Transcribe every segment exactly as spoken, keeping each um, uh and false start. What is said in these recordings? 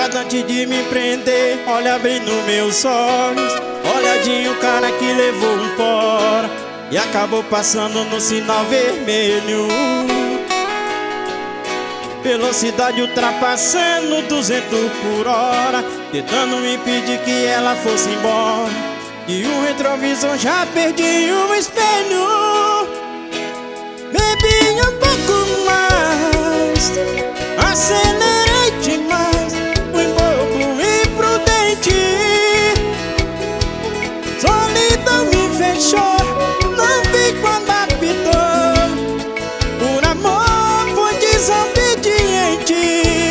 cuidado antes de me prender. Olha bem nos meus olhos, olhadinho o cara que levou um fora e acabou passando no sinal vermelho. Velocidade ultrapassando duzentos por hora, tentando impedir que ela fosse embora. E o retrovisor já perdi o espelho. Bebi um pouco mais, acelerei demais, fui bobo e imprudente. Solidão me fechou, não vi quando apitou. Por amor fui desobediente.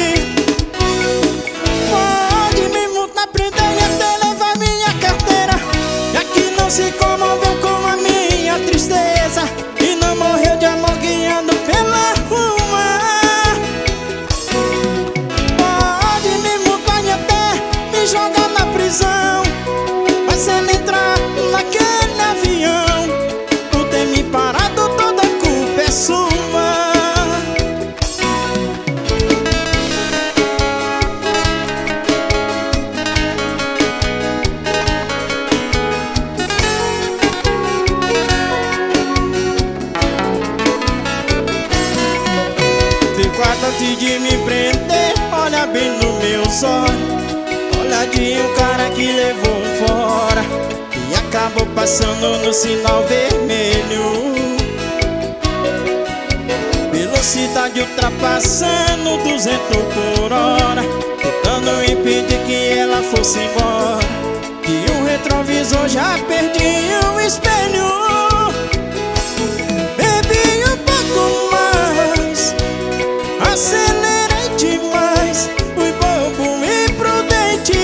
Pode me multar, prender e até levar minha carteira, já que não se comoveu com a minha tristeza e não morreu de amor guiando pela rua. Pode me multar e até me jogar na prisão, mas se ela entrar naquele avião, por ter me parado, toda a culpa é sua. Guarda antes de me prender, olha bem nos meus olhos, olhadinho o cara que levou um fora e acabou passando no sinal vermelho. Velocidade ultrapassando duzentos por hora, tentando impedir que ela fosse embora. E o retrovisor já perdi o espelho. Acelerei demais, fui bobo e imprudente.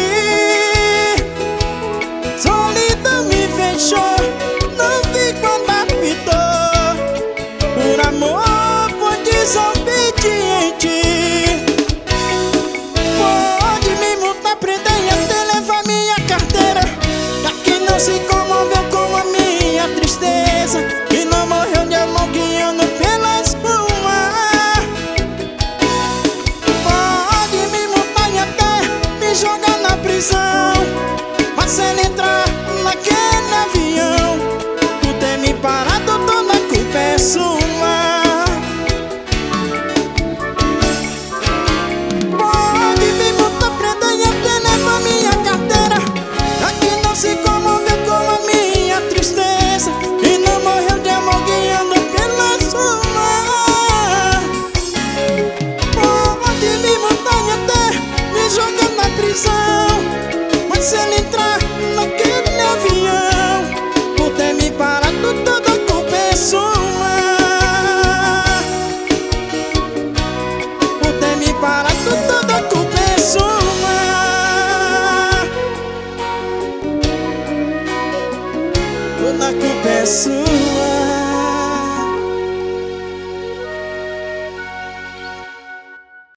Solidão me fechou, não vi quando apitou. Por amor fui desobediente. Pode me multar, prender e até levar minha carteira, já que não se comoveu com a minha tristeza e não morreu de amor guiando pelas ruas. Jogar na prisão, mas se ela entrar naquele avião, por ter me parado, toda a culpa é sua. Pode me multar, prender e até levar minha carteira, já que não se comoveu com a minha tristeza e não morreu de amor guiando pelas ruas. Pode me multar e até me jogar na prisão, mas se ele entrar naquele avião, por ter me parado, toda a culpa é sua. Por ter me parado, toda a culpa é sua. Toda a culpa é sua.